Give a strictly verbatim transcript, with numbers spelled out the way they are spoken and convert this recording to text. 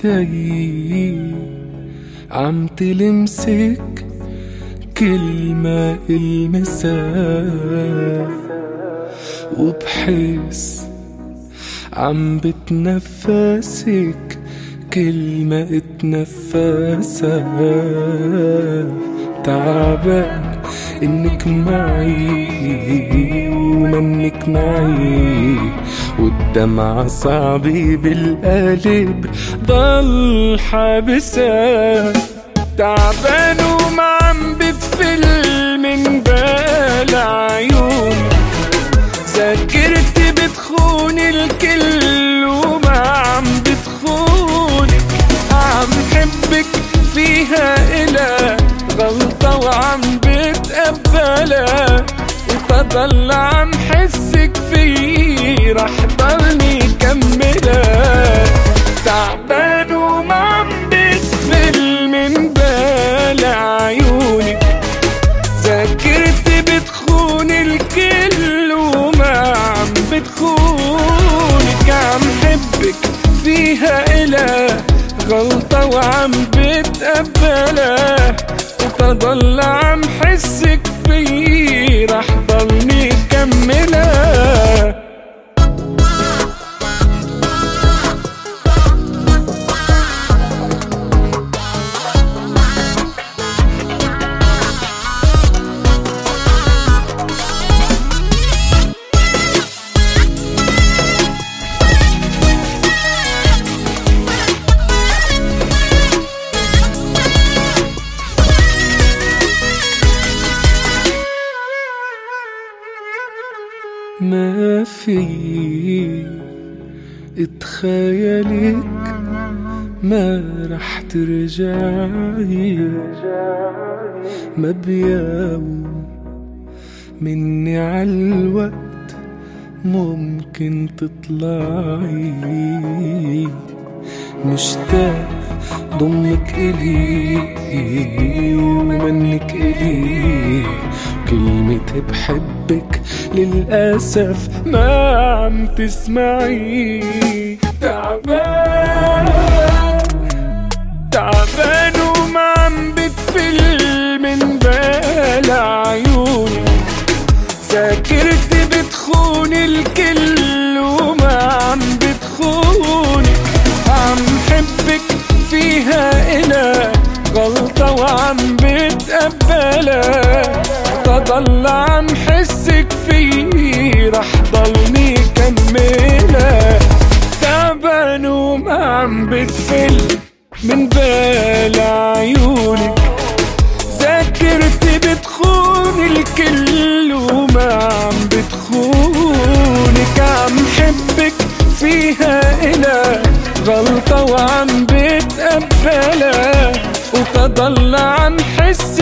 بايدي عم تلمسك كلمة المسها، وبحس عم بتنفسك كلمة اتنفسها. تعبان انك معي ومنك معي، والدمعة صعبة بالقلب ضل حابسها. تعبان وما عم بتفل من بال عيوني، ذاكرتي بتخون الكل وما عم بتخونك. عم حبك فيها إلى غلطة وعم بتقبلها، وتضل عم حسك فيه رح ضلني كملها. تعبان وما عم بتفل من بال عيونك، ذاكرتي بتخون الكل وما عم بتخونك. عم حبك فيها إلى غلطة وعم بتقبلها، وتضل عم حسك فيه رح ضلني كملها. ما في اتخيلك ما رح ترجعي، ما بيوم مني عالوقت ممكن تطلعي. مشتاق ضمك إلي ومنك إلي، كلمة بحبك للأسف ما عم تسمعي. تعبان تعبان وما عم بتفل من بال عيوني، ذاكرتي بتخون الكل وما عم بتخونك. عم حبك فيها إلى غلطة وعم بتقبلها، تضل عم حسك فيه رح ضلني كملها. تعبان وما عم بتفل من بال عيونك، ذاكرتي بتخون الكل وما عم بتخونك. عم حبك فيها إلى غلطة وعم بتقبلها، وتضل عم حسك